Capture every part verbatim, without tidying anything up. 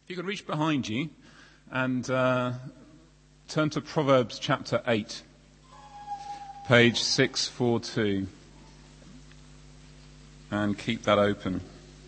If you can reach behind you and uh, turn to Proverbs chapter eight, page six forty-two, and keep that open.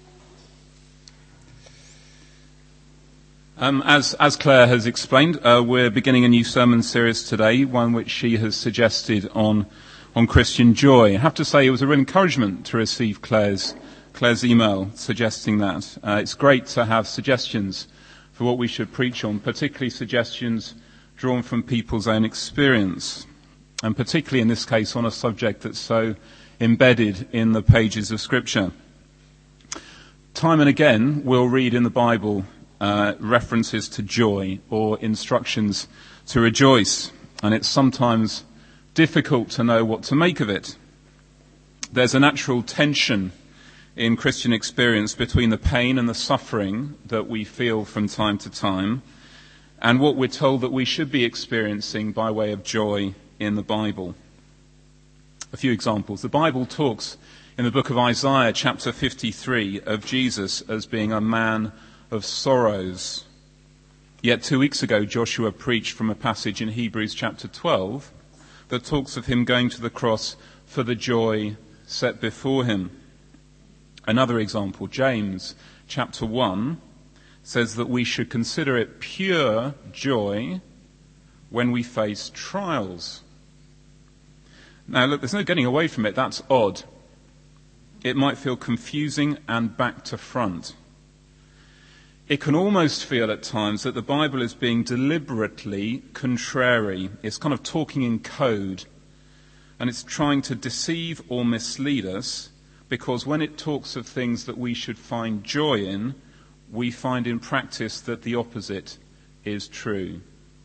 Um, as, as Claire has explained, uh, we're beginning a new sermon series today, one which she has suggested on on Christian joy. I have to say it was a real encouragement to receive Claire's Claire's email suggesting that. Uh, it's great to have suggestions for what we should preach on, particularly suggestions drawn from people's own experience, and particularly in this case on a subject that's so embedded in the pages of Scripture. Time and again we'll read in the Bible uh, references to joy or instructions to rejoice, and it's sometimes difficult to know what to make of it. There's a natural tension in Christian experience between the pain and the suffering that we feel from time to time and what we're told that we should be experiencing by way of joy in the Bible. A few examples. The Bible talks in the book of Isaiah, chapter fifty-three, of Jesus as being a man of sorrows. Yet two weeks ago, Joshua preached from a passage in Hebrews chapter twelve that talks of him going to the cross for the joy set before him. Another example, James chapter one, says that we should consider it pure joy when we face trials. Now look, there's no getting away from it. That's odd. It might feel confusing and back to front. It can almost feel at times that the Bible is being deliberately contrary. It's kind of talking in code, and it's trying to deceive or mislead us, because when it talks of things that we should find joy in, we find in practice that the opposite is true.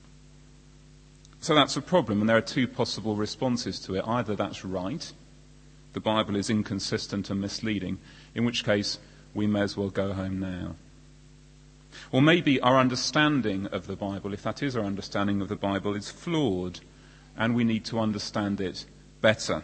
So that's a problem, and there are two possible responses to it. Either that's right, the Bible is inconsistent and misleading, in which case we may as well go home now. Or maybe our understanding of the Bible, if that is our understanding of the Bible, is flawed, and we need to understand it better.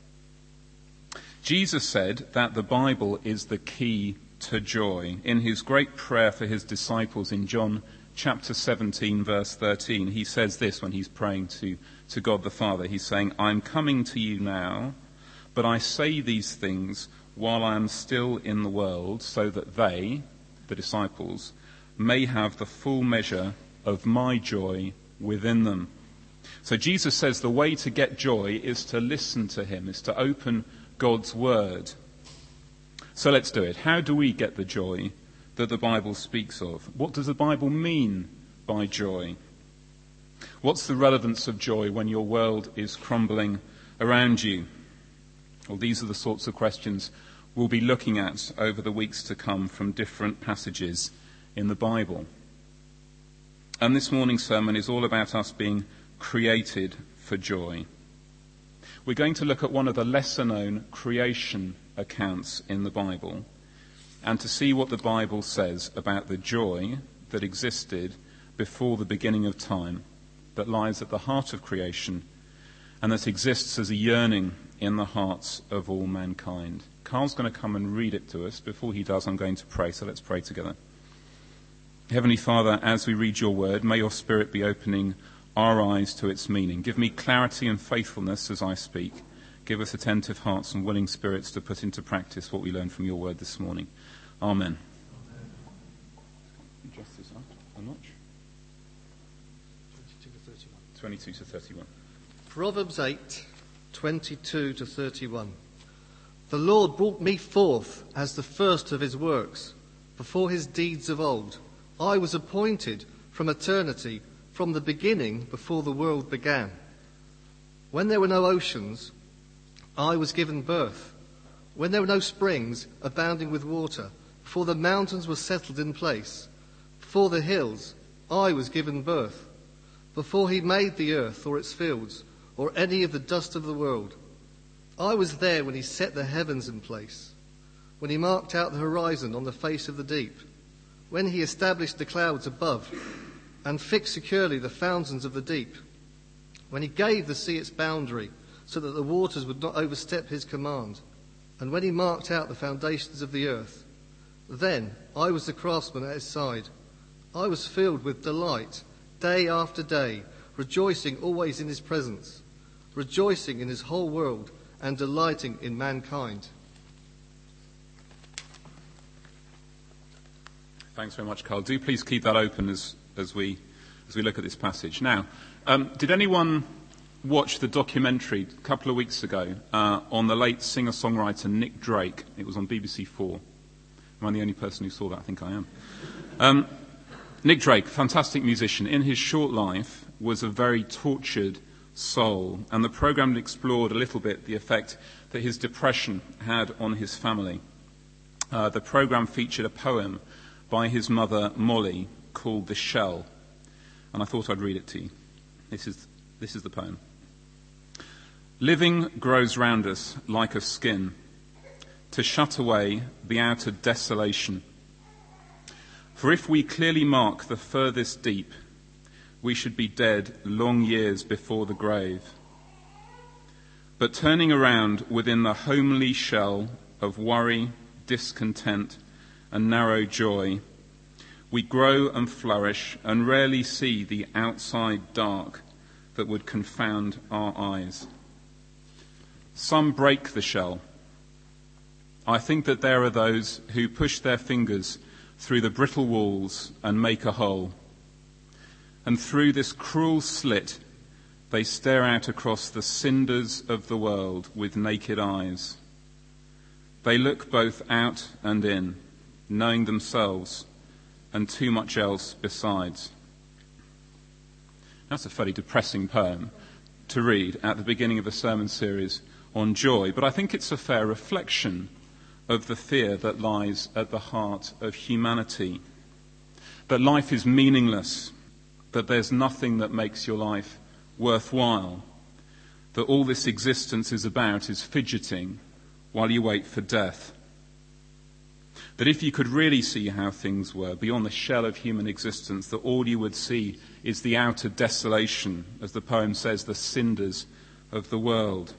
Jesus said that the Bible is the key to joy. In his great prayer for his disciples in John chapter seventeen, verse thirteen, he says this when he's praying to, to God the Father. He's saying, "I'm coming to you now, but I say these things while I am still in the world, so that they," the disciples, "may have the full measure of my joy within them." So Jesus says the way to get joy is to listen to him, is to open God's word. So let's do it. How do we get the joy that the Bible speaks of? What does the Bible mean by joy? What's the relevance of joy when your world is crumbling around you? Well, these are the sorts of questions we'll be looking at over the weeks to come from different passages in the Bible. And this morning's sermon is all about us being created for joy. We're going to look at one of the lesser-known creation accounts in the Bible and to see what the Bible says about the joy that existed before the beginning of time, that lies at the heart of creation and that exists as a yearning in the hearts of all mankind. Carl's going to come and read it to us. Before he does, I'm going to pray, so let's pray together. Heavenly Father, as we read your word, may your Spirit be opening our eyes to its meaning. Give me clarity and faithfulness as I speak. Give us attentive hearts and willing spirits to put into practice what we learned from your word this morning. Amen. Adjust this up a notch. twenty-two to thirty-one. twenty-two to thirty-one. Proverbs eight, twenty-two to thirty-one. The Lord brought me forth as the first of his works, before his deeds of old. I was appointed from eternity, from the beginning, before the world began. When there were no oceans, I was given birth. When there were no springs abounding with water, before the mountains were settled in place, before the hills, I was given birth. Before he made the earth or its fields, or any of the dust of the world, I was there when he set the heavens in place, when he marked out the horizon on the face of the deep, when he established the clouds above and fixed securely the fountains of the deep, when he gave the sea its boundary so that the waters would not overstep his command, and when he marked out the foundations of the earth. Then I was the craftsman at his side. I was filled with delight day after day, rejoicing always in his presence, rejoicing in his whole world and delighting in mankind. Thanks very much, Carl. Do please keep that open as, as we as we look at this passage. Now, um, did anyone watch the documentary a couple of weeks ago uh, on the late singer-songwriter Nick Drake? It was on B B C Four. Am I the only person who saw that? I think I am. Um, Nick Drake, fantastic musician, in his short life was a very tortured soul, and the programme explored a little bit the effect that his depression had on his family. Uh, the programme featured a poem by his mother, Molly, called The Shell, and I thought I'd read it to you. This is, this is the poem. Living grows round us like a skin, to shut away the outer desolation. For if we clearly mark the furthest deep, we should be dead long years before the grave. But turning around within the homely shell of worry, discontent, and narrow joy, we grow and flourish and rarely see the outside dark that would confound our eyes. Some break the shell. I think that there are those who push their fingers through the brittle walls and make a hole. And through this cruel slit, they stare out across the cinders of the world with naked eyes. They look both out and in, knowing themselves and too much else besides. That's a fairly depressing poem to read at the beginning of a sermon series on joy, but I think it's a fair reflection of the fear that lies at the heart of humanity. That life is meaningless, that there's nothing that makes your life worthwhile, that all this existence is about is fidgeting while you wait for death. That if you could really see how things were beyond the shell of human existence, that all you would see is the outer desolation, as the poem says, the cinders of the world.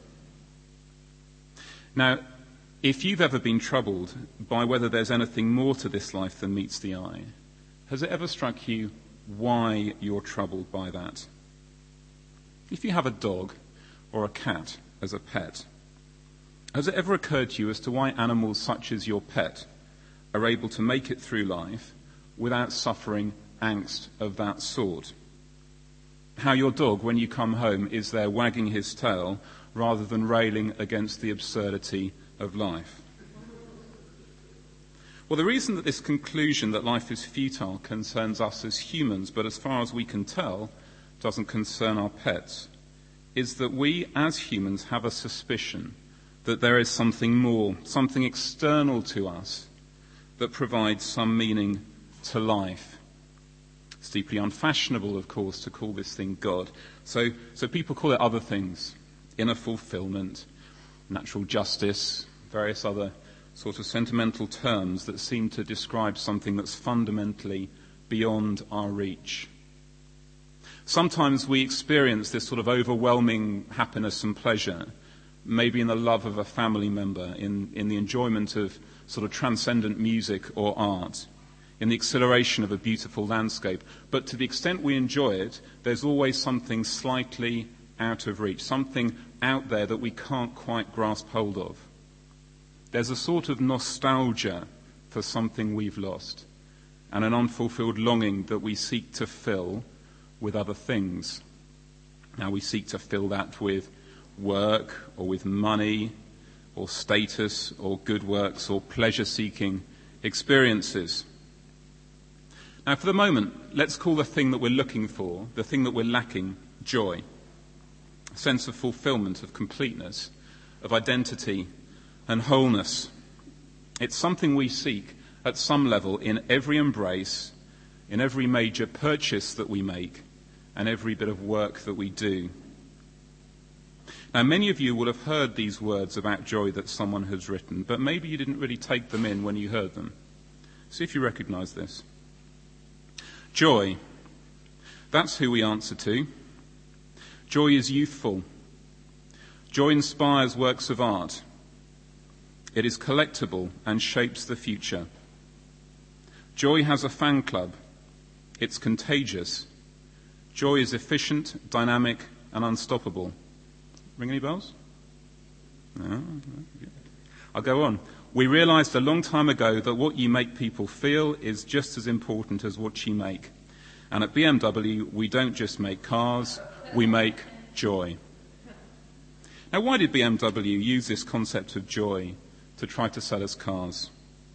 Now, if you've ever been troubled by whether there's anything more to this life than meets the eye, has it ever struck you why you're troubled by that? If you have a dog or a cat as a pet, has it ever occurred to you as to why animals such as your pet are able to make it through life without suffering angst of that sort? How your dog, when you come home, is there wagging his tail rather than railing against the absurdity of life. Well, the reason that this conclusion that life is futile concerns us as humans, but as far as we can tell, doesn't concern our pets, is that we as humans have a suspicion that there is something more, something external to us that provides some meaning to life. It's deeply unfashionable, of course, to call this thing God. So, so people call it other things, inner fulfillment, natural justice, various other sort of sentimental terms that seem to describe something that's fundamentally beyond our reach. Sometimes we experience this sort of overwhelming happiness and pleasure, maybe in the love of a family member, in, in the enjoyment of sort of transcendent music or art, in the exhilaration of a beautiful landscape. But to the extent we enjoy it, there's always something slightly out of reach, something out there that we can't quite grasp hold of. There's a sort of nostalgia for something we've lost, and an unfulfilled longing that we seek to fill with other things. Now we seek to fill that with work, or with money, or status, or good works, or pleasure-seeking experiences. Now for the moment, let's call the thing that we're looking for, the thing that we're lacking, joy. A sense of fulfillment, of completeness, of identity and wholeness. It's something we seek at some level in every embrace, in every major purchase that we make, and every bit of work that we do. Now, many of you will have heard these words about joy that someone has written, but maybe you didn't really take them in when you heard them. See if you recognize this. Joy. That's who we answer to. Joy is youthful. Joy inspires works of art. It is collectible and shapes the future. Joy has a fan club. It's contagious. Joy is efficient, dynamic, and unstoppable. Ring any bells? No? I'll go on. We realized a long time ago that what you make people feel is just as important as what you make. And at B M W, we don't just make cars, we make joy. Now, why did B M W use this concept of joy to try to sell us cars?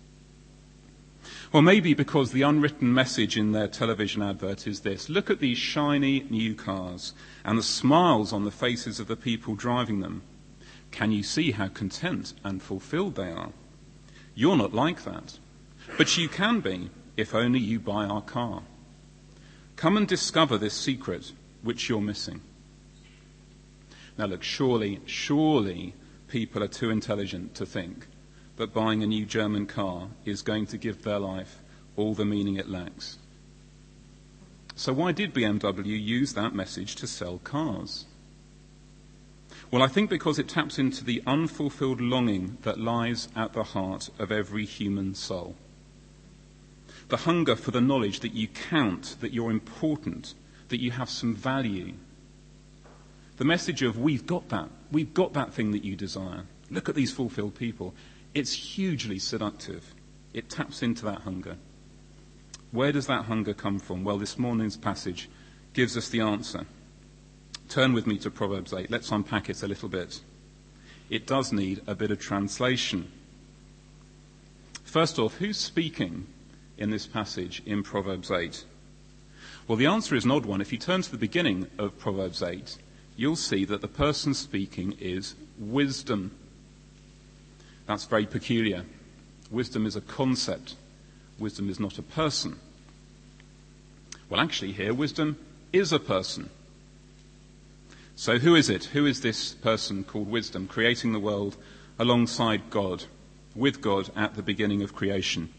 Well, maybe because the unwritten message in their television advert is this: look at these shiny new cars and the smiles on the faces of the people driving them. Can you see how content and fulfilled they are? You're not like that, but you can be if only you buy our car. Come and discover this secret which you're missing. Now look, surely, surely people are too intelligent to think that buying a new German car is going to give their life all the meaning it lacks. So why did B M W use that message to sell cars? Well, I think because it taps into the unfulfilled longing that lies at the heart of every human soul. The hunger for the knowledge that you count, that you're important, that you have some value. The message of, we've got that, we've got that thing that you desire. Look at these fulfilled people. It's hugely seductive. It taps into that hunger. Where does that hunger come from? Well, this morning's passage gives us the answer. Turn with me to Proverbs eight. Let's unpack it a little bit. It does need a bit of translation. First off, who's speaking in this passage in Proverbs eight? Well, the answer is an odd one. If you turn to the beginning of Proverbs eight, you'll see that the person speaking is wisdom. That's very peculiar. Wisdom is a concept. Wisdom is not a person. Well, actually here, wisdom is a person. So who is it? Who is this person called wisdom, creating the world alongside God, with God at the beginning of creation?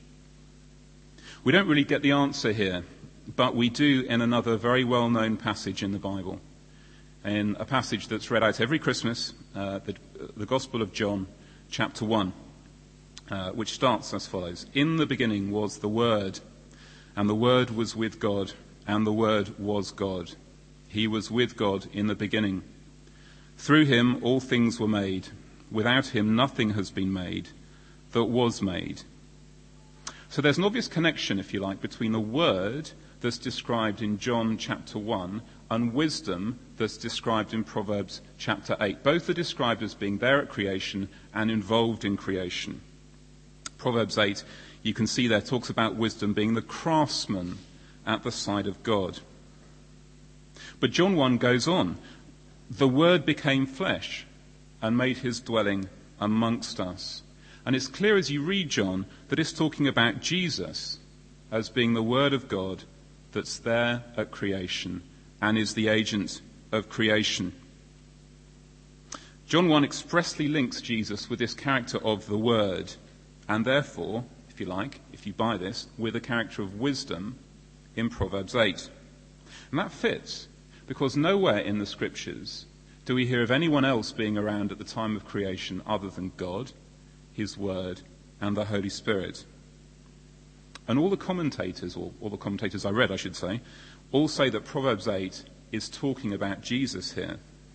We don't really get the answer here, but we do in another very well-known passage in the Bible, in a passage that's read out every Christmas, uh, the, the Gospel of John, chapter one, uh, which starts as follows. In the beginning was the Word, and the Word was with God, and the Word was God. He was with God in the beginning. Through him all things were made. Without him nothing has been made that was made. So there's an obvious connection, if you like, between the Word that's described in John chapter one and wisdom that's described in Proverbs chapter eight. Both are described as being there at creation and involved in creation. Proverbs eight, you can see there, talks about wisdom being the craftsman at the side of God. But John one goes on. The Word became flesh and made his dwelling amongst us. And it's clear as you read John that it's talking about Jesus as being the Word of God that's there at creation and is the agent of creation. John one expressly links Jesus with this character of the Word, and therefore, if you like, if you buy this, with the character of wisdom in Proverbs eight. And that fits, because nowhere in the Scriptures do we hear of anyone else being around at the time of creation other than God, his Word, and the Holy Spirit. And all the commentators, or all the commentators I read, I should say, all say that Proverbs eight is talking about Jesus here.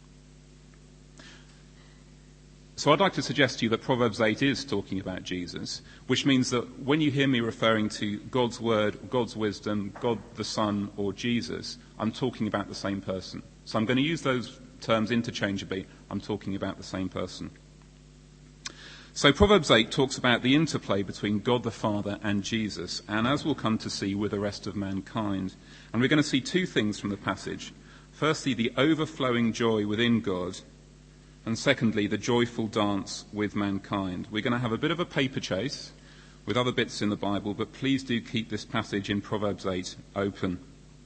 So I'd like to suggest to you that Proverbs eight is talking about Jesus, which means that when you hear me referring to God's Word, God's wisdom, God the Son, or Jesus, I'm talking about the same person. So I'm going to use those terms interchangeably. I'm talking about the same person. So Proverbs eight talks about the interplay between God the Father and Jesus, and as we'll come to see, with the rest of mankind. And we're going to see two things from the passage. Firstly, the overflowing joy within God, and secondly, the joyful dance with mankind. We're going to have a bit of a paper chase with other bits in the Bible, but please do keep this passage in Proverbs eight open.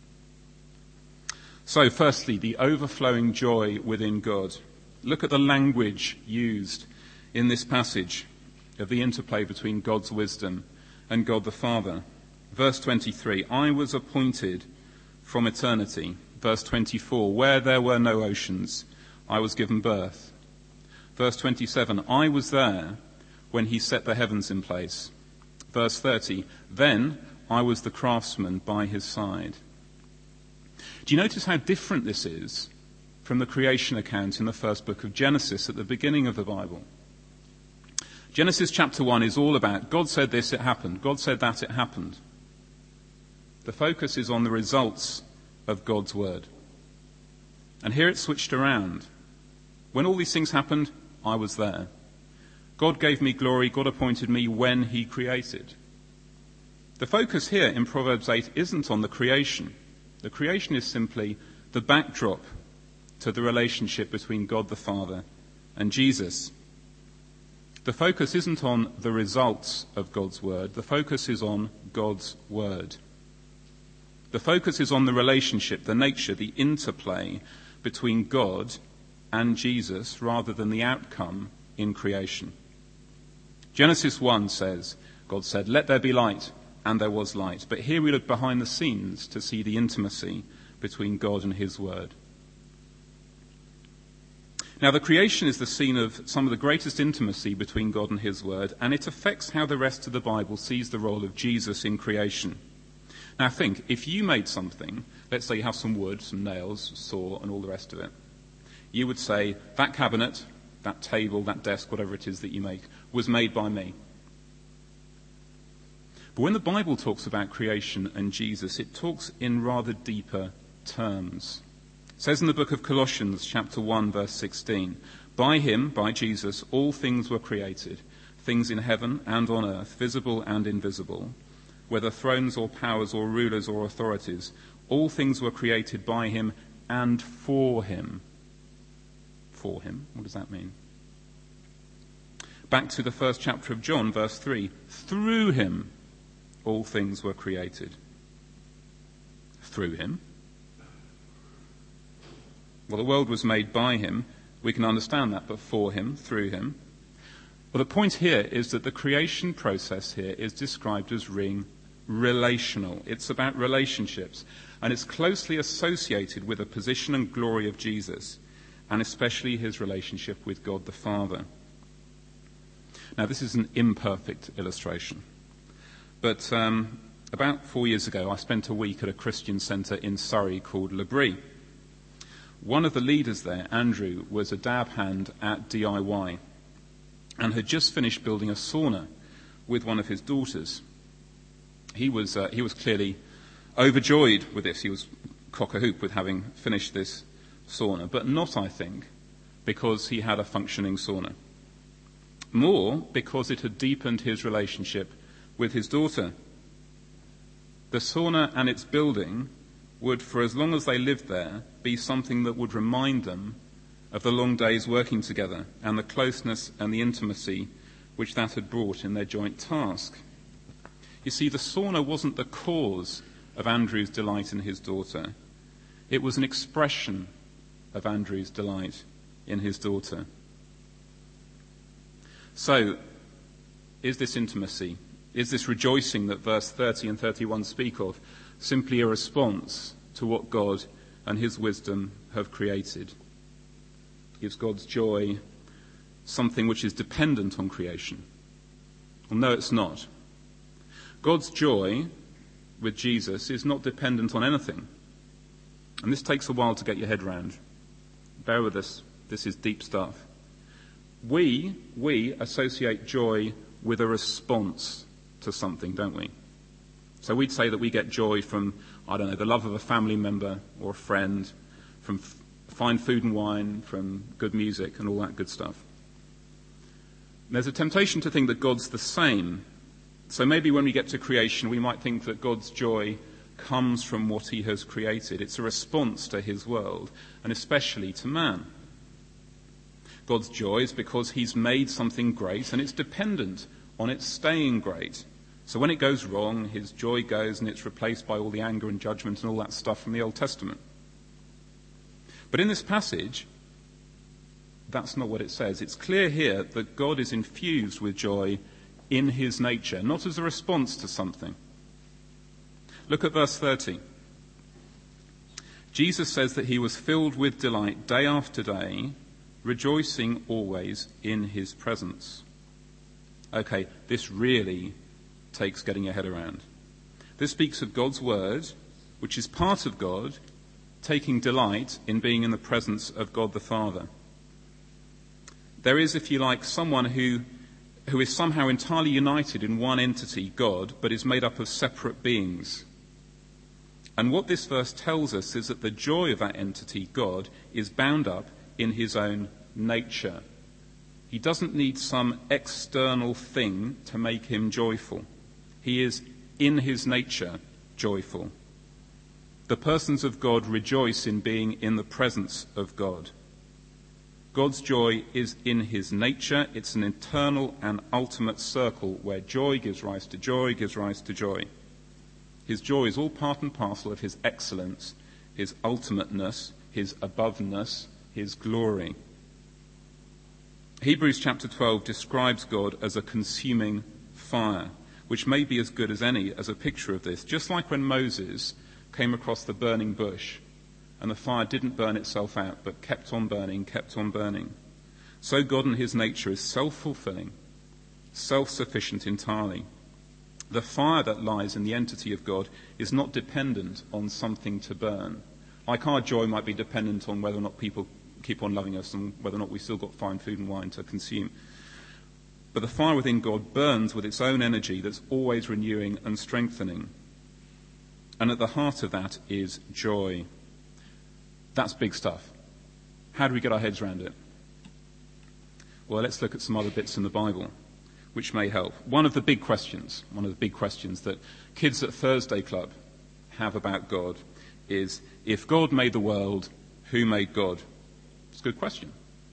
So firstly, the overflowing joy within God. Look at the language used in this passage of the interplay between God's wisdom and God the Father. Verse twenty-three, I was appointed from eternity. Verse twenty-four, where there were no oceans, I was given birth. Verse twenty-seven, I was there when he set the heavens in place. Verse thirty, then I was the craftsman by his side. Do you notice how different this is from the creation account in the first book of Genesis at the beginning of the Bible? Genesis chapter one is all about God said this, it happened. God said that, it happened. The focus is on the results of God's word. And here it's switched around. When all these things happened, I was there. God gave me glory, God appointed me when he created. The focus here in Proverbs eight isn't on the creation. The creation is simply the backdrop to the relationship between God the Father and Jesus. The focus isn't on the results of God's word. The focus is on God's word. The focus is on the relationship, the nature, the interplay between God and Jesus rather than the outcome in creation. Genesis one says, God said, let there be light, and there was light. But here we look behind the scenes to see the intimacy between God and his word. Now, the creation is the scene of some of the greatest intimacy between God and his word, and it affects how the rest of the Bible sees the role of Jesus in creation. Now think, if you made something, let's say you have some wood, some nails, saw, and all the rest of it, you would say, that cabinet, that table, that desk, whatever it is that you make, was made by me. But when the Bible talks about creation and Jesus, it talks in rather deeper terms. It says in the book of Colossians, chapter one, verse sixteen, by him, by Jesus, all things were created, things in heaven and on earth, visible and invisible, whether thrones or powers or rulers or authorities, all things were created by him and for him. For him, what does that mean? Back to the first chapter of John, verse three, through him all things were created. Through him? Well, the world was made by him. We can understand that, but for him, through him. Well, the point here is that the creation process here is described as being relational. It's about relationships, and it's closely associated with the position and glory of Jesus, and especially his relationship with God the Father. Now, this is an imperfect illustration, but um, about four years ago, I spent a week at a Christian centre in Surrey called L'Abri. One of the leaders there, Andrew, was a dab hand at D I Y and had just finished building a sauna with one of his daughters. He was uh, he was clearly overjoyed with this. He was cock-a-hoop with having finished this sauna, but not, I think, because he had a functioning sauna. More because it had deepened his relationship with his daughter. The sauna and its building would, for as long as they lived there, be something that would remind them of the long days working together and the closeness and the intimacy which that had brought in their joint task. You see, the sauna wasn't the cause of Andrew's delight in his daughter. It was an expression of Andrew's delight in his daughter. So, is this intimacy, is this rejoicing that verse thirty and thirty-one speak of, simply a response to what God and his wisdom have created? Gives God's joy something which is dependent on creation? Well, no, it's not. God's joy with Jesus is not dependent on anything. And this takes a while to get your head round. Bear with us. This is deep stuff. We, we associate joy with a response to something, don't we? So we'd say that we get joy from, I don't know, the love of a family member or a friend, from f- fine food and wine, from good music and all that good stuff. There's a temptation to think that God's the same. So maybe when we get to creation, we might think that God's joy comes from what he has created. It's a response to his world, and especially to man. God's joy is because he's made something great, and it's dependent on it staying great. So when it goes wrong, his joy goes, and it's replaced by all the anger and judgment and all that stuff from the Old Testament. But in this passage, that's not what it says. It's clear here that God is infused with joy in his nature, not as a response to something. Look at verse thirty. Jesus says that he was filled with delight day after day, rejoicing always in his presence. Okay, this really takes getting your head around. This speaks of God's word, which is part of God, taking delight in being in the presence of God the Father. There is, if you like, someone who, who is somehow entirely united in one entity, God, but is made up of separate beings. And what this verse tells us is that the joy of that entity, God, is bound up in his own nature. He doesn't need some external thing to make him joyful. He is in his nature joyful. The persons of God rejoice in being in the presence of God. God's joy is in his nature. It's an eternal and ultimate circle where joy gives rise to joy, gives rise to joy. His joy is all part and parcel of his excellence, his ultimateness, his aboveness, his glory. Hebrews chapter twelve describes God as a consuming fire, which may be as good as any as a picture of this. Just like when Moses came across the burning bush and the fire didn't burn itself out but kept on burning, kept on burning. So God in his nature is self-fulfilling, self-sufficient entirely. The fire that lies in the entity of God is not dependent on something to burn. Like our joy might be dependent on whether or not people keep on loving us and whether or not we still got fine food and wine to consume. But the fire within God burns with its own energy that's always renewing and strengthening. And at the heart of that is joy. That's big stuff. How do we get our heads around it? Well, let's look at some other bits in the Bible which may help. One of the big questions, one of the big questions that kids at Thursday Club have about God is, if God made the world, who made God? It's a good question.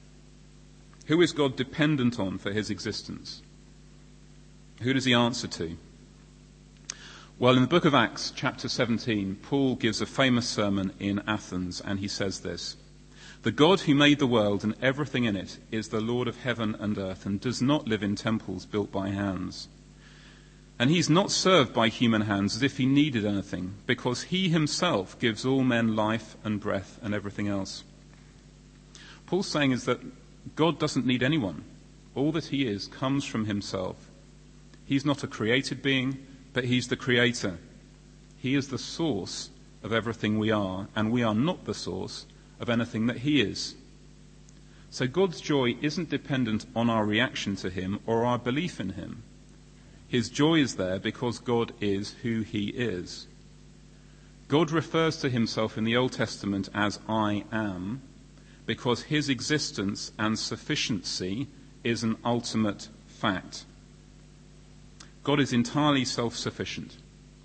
Who is God dependent on for his existence? Who does he answer to? Well, in the book of Acts, chapter seventeen, Paul gives a famous sermon in Athens, and he says this: "The God who made the world and everything in it is the Lord of heaven and earth and does not live in temples built by hands. And he's not served by human hands as if he needed anything, because he himself gives all men life and breath and everything else." Paul's saying is that God doesn't need anyone. All that he is comes from himself. He's not a created being, but he's the creator. He is the source of everything we are, and we are not the source of anything that he is. So God's joy isn't dependent on our reaction to him or our belief in him. His joy is there because God is who he is. God refers to himself in the Old Testament as I am, because his existence and sufficiency is an ultimate fact. God is entirely self-sufficient.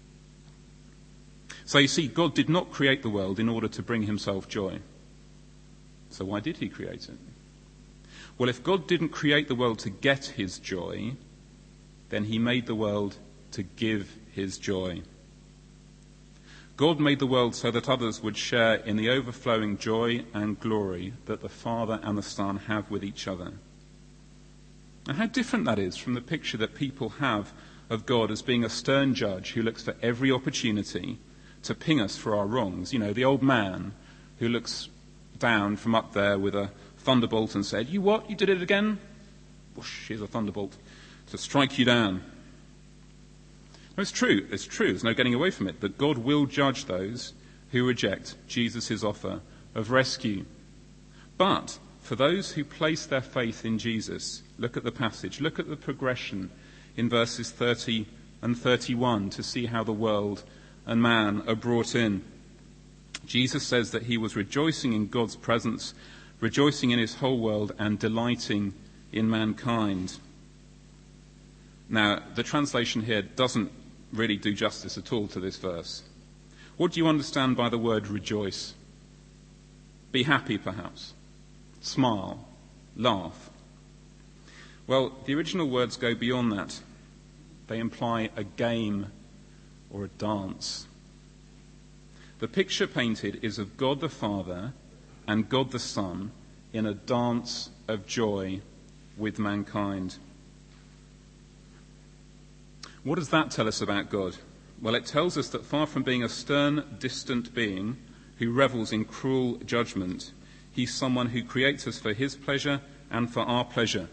So you see, God did not create the world in order to bring himself joy. So why did he create it? Well, if God didn't create the world to get his joy, then he made the world to give his joy. God made the world so that others would share in the overflowing joy and glory that the Father and the Son have with each other. And how different that is from the picture that people have of God as being a stern judge who looks for every opportunity to ping us for our wrongs. You know, the old man who looks down from up there with a thunderbolt and said, "You what? You did it again?" Whoosh, here's a thunderbolt to strike you down. No, it's true, it's true, there's no getting away from it, that God will judge those who reject Jesus' offer of rescue. But for those who place their faith in Jesus, look at the passage, look at the progression in verses thirty and thirty-one to see how the world and man are brought in. Jesus says that he was rejoicing in God's presence, rejoicing in his whole world, and delighting in mankind. Now, the translation here doesn't really do justice at all to this verse. What do you understand by the word rejoice? Be happy, perhaps. Smile. Laugh. Well, the original words go beyond that. They imply a game or a dance. The picture painted is of God the Father and God the Son in a dance of joy with mankind. What does that tell us about God? Well, it tells us that far from being a stern, distant being who revels in cruel judgment, he's someone who creates us for his pleasure and for our pleasure.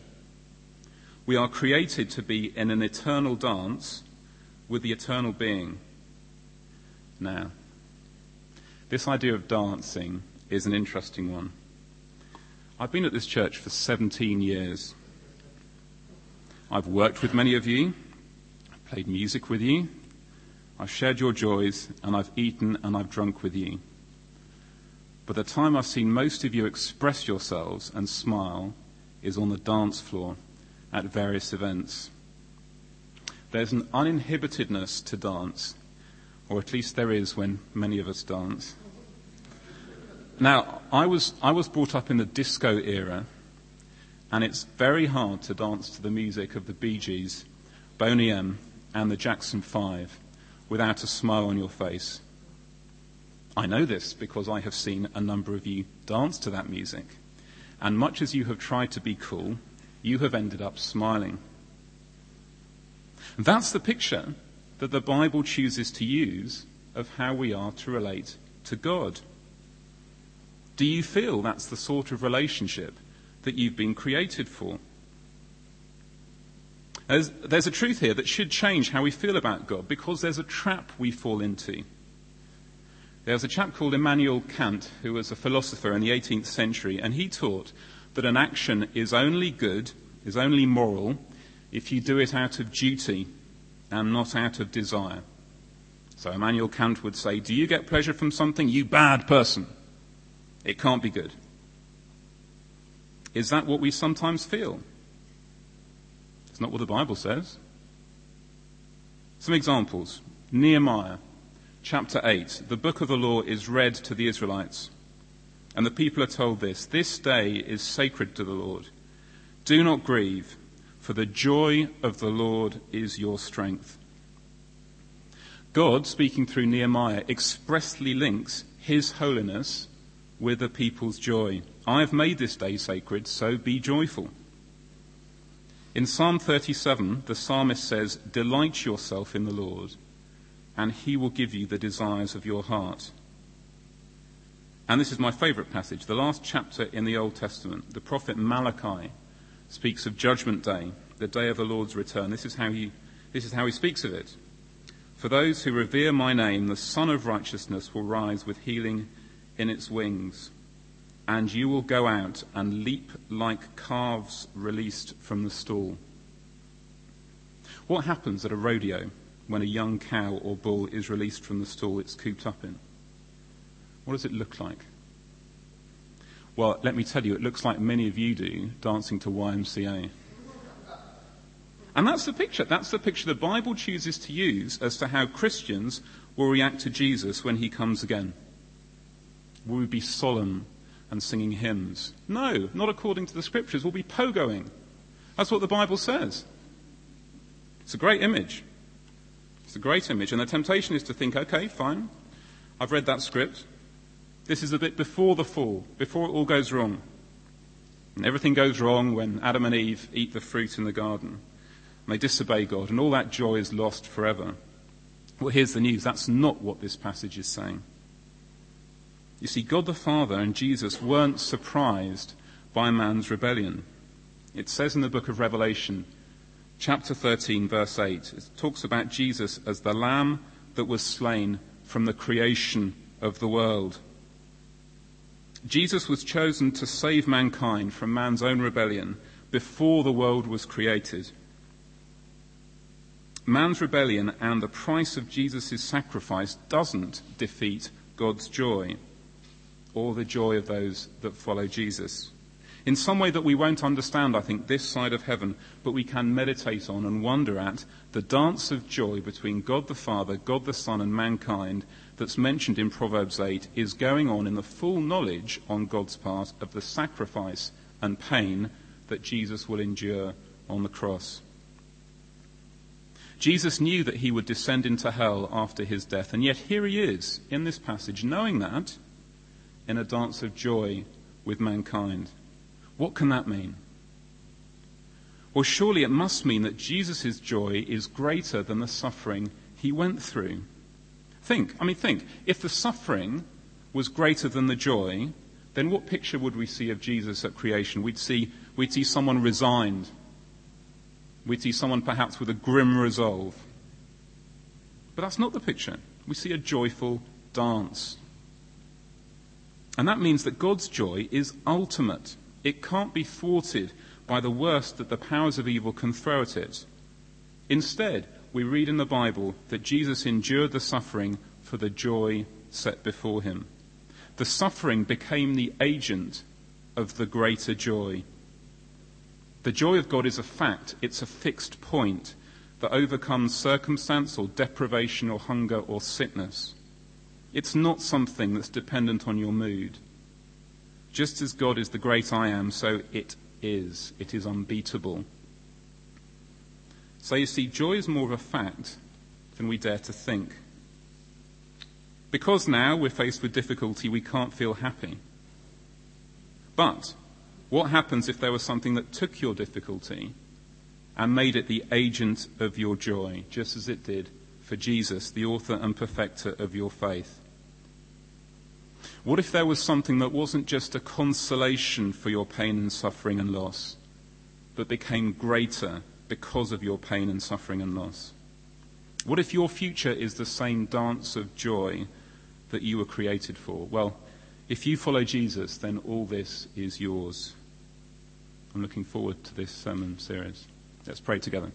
We are created to be in an eternal dance with the eternal being, Now, this idea of dancing is an interesting one. I've been at this church for seventeen years. I've worked with many of you, I've played music with you, I've shared your joys, and I've eaten and I've drunk with you. But the time I've seen most of you express yourselves and smile is on the dance floor at various events. There's an uninhibitedness to dance, or at least there is when many of us dance. Now, I was I was brought up in the disco era, and it's very hard to dance to the music of the Bee Gees, Boney M, and the Jackson Five without a smile on your face. I know this because I have seen a number of you dance to that music, and much as you have tried to be cool, you have ended up smiling. That's the picture that the Bible chooses to use of how we are to relate to God. Do you feel that's the sort of relationship that you've been created for? There's, there's a truth here that should change how we feel about God, because there's a trap we fall into. There's a chap called Immanuel Kant, who was a philosopher in the eighteenth century, and he taught that an action is only good, is only moral, if you do it out of duty and not out of desire. So Immanuel Kant would say, do you get pleasure from something? You bad person. It can't be good. Is that what we sometimes feel? It's not what the Bible says. Some examples. Nehemiah, chapter eight. The book of the law is read to the Israelites, and the people are told this: this day is sacred to the Lord. Do not grieve, for the joy of the Lord is your strength. God, speaking through Nehemiah, expressly links his holiness with the people's joy. I have made this day sacred, so be joyful. In Psalm thirty-seven, the psalmist says, delight yourself in the Lord, and he will give you the desires of your heart. And this is my favourite passage, the last chapter in the Old Testament. The prophet Malachi speaks of Judgment Day, the day of the Lord's return. This is how he, this is how he speaks of it. For those who revere my name, the Son of Righteousness will rise with healing in its wings, and you will go out and leap like calves released from the stall. What happens at a rodeo when a young cow or bull is released from the stall it's cooped up in? What does it look like? Well, let me tell you, it looks like many of you do, dancing to Y M C A. And that's the picture. That's the picture the Bible chooses to use as to how Christians will react to Jesus when he comes again. Will we be solemn and singing hymns? No, not according to the scriptures. We'll be pogoing. That's what the Bible says. It's a great image. It's a great image. And the temptation is to think, okay, fine. I've read that script. This is a bit before the fall, before it all goes wrong. And everything goes wrong when Adam and Eve eat the fruit in the garden. And they disobey God, and all that joy is lost forever. Well, here's the news. That's not what this passage is saying. You see, God the Father and Jesus weren't surprised by man's rebellion. It says in the book of Revelation, chapter thirteen, verse eight, it talks about Jesus as the Lamb that was slain from the creation of the world. Jesus was chosen to save mankind from man's own rebellion before the world was created. Man's rebellion and the price of Jesus' sacrifice doesn't defeat God's joy or the joy of those that follow Jesus. In some way that we won't understand, I think, this side of heaven, but we can meditate on and wonder at the dance of joy between God the Father, God the Son, and mankind that's mentioned in Proverbs eight is going on in the full knowledge on God's part of the sacrifice and pain that Jesus will endure on the cross. Jesus knew that he would descend into hell after his death, and yet here he is in this passage, knowing that, in a dance of joy with mankind. What can that mean? Well, surely it must mean that Jesus' joy is greater than the suffering he went through. Think, I mean think, if the suffering was greater than the joy, then what picture would we see of Jesus at creation? We'd see, we'd see someone resigned. We'd see someone perhaps with a grim resolve. But that's not the picture. We see a joyful dance. And that means that God's joy is ultimate. It can't be thwarted by the worst that the powers of evil can throw at it. Instead, we read in the Bible that Jesus endured the suffering for the joy set before him. The suffering became the agent of the greater joy. The joy of God is a fact. It's a fixed point that overcomes circumstance or deprivation or hunger or sickness. It's not something that's dependent on your mood. Just as God is the great I am, so it is. It is unbeatable. So you see, joy is more of a fact than we dare to think. Because now we're faced with difficulty, we can't feel happy. But what happens if there was something that took your difficulty and made it the agent of your joy, just as it did for Jesus, the author and perfecter of your faith? What if there was something that wasn't just a consolation for your pain and suffering and loss, but became greater because of your pain and suffering and loss? What if your future is the same dance of joy that you were created for? Well, if you follow Jesus, then all this is yours. I'm looking forward to this sermon series. Let's pray together.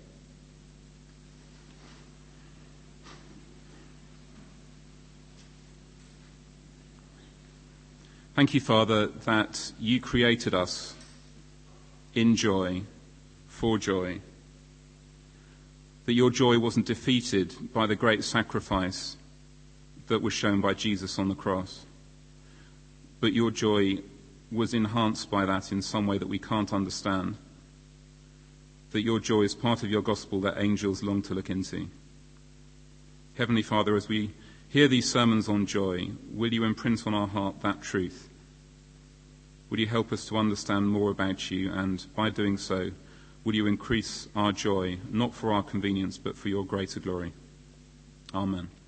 Thank you, Father, that you created us in joy, for joy. That your joy wasn't defeated by the great sacrifice that was shown by Jesus on the cross. But your joy was enhanced by that in some way that we can't understand. That your joy is part of your gospel that angels long to look into. Heavenly Father, as we hear these sermons on joy, will you imprint on our heart that truth? Will you help us to understand more about you, and by doing so, will you increase our joy, not for our convenience, but for your greater glory? Amen.